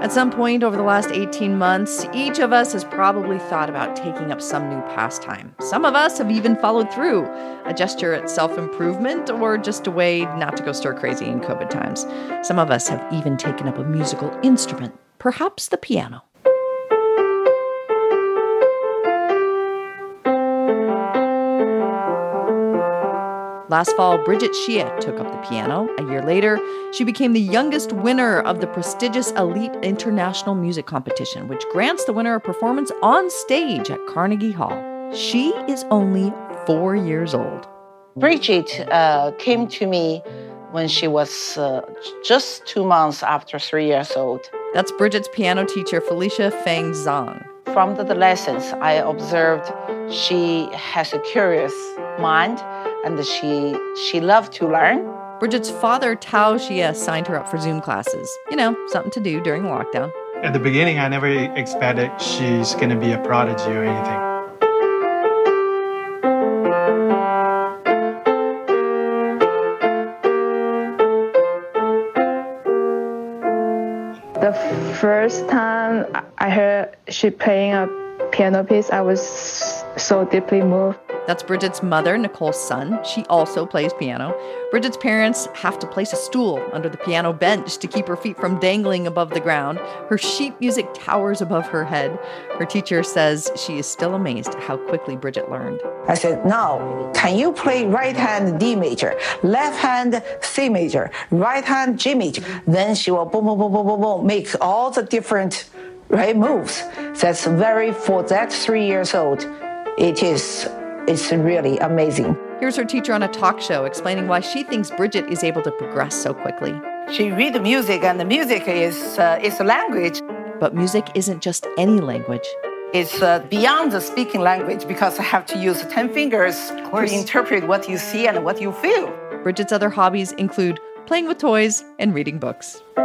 At some point over the last 18 months, each of us has probably thought about taking up some new pastime. Some of us have even followed through, a gesture at self-improvement or just a way not to go stir crazy in COVID times. Some of us have even taken up a musical instrument, perhaps the piano. Last fall, Bridget Xie took up the piano. A year later, she became the youngest winner of the prestigious Elite International Music Competition, which grants the winner a performance on stage at Carnegie Hall. She is only 4 years old. Bridget came to me when she was just 2 months after 3 years old. That's Bridget's piano teacher, Felicia Feng Zhang. From the lessons, I observed she has a curious mind and she loved to learn. Bridget's father, Tao Xie, signed her up for Zoom classes. You know, something to do during the lockdown. At the beginning, I never expected she's going to be a prodigy or anything. The first time I heard she playing a piano piece, I was so deeply moved. That's Bridget's mother, Nicole Sun. She also plays piano. Bridget's parents have to place a stool under the piano bench to keep her feet from dangling above the ground. Her sheet music towers above her head. Her teacher says she is still amazed at how quickly Bridget learned. I said, now, can you play right hand D major, left hand C major, right hand G major? Then she will boom, boom, boom, boom, boom, boom, make all the different moves. That's for that 3 years old, it's really amazing. Here's her teacher on a talk show explaining why she thinks Bridget is able to progress so quickly. She reads music, and the music is a language. But music isn't just any language. It's beyond the speaking language because I have to use 10 fingers to interpret what you see and what you feel. Bridget's other hobbies include playing with toys and reading books.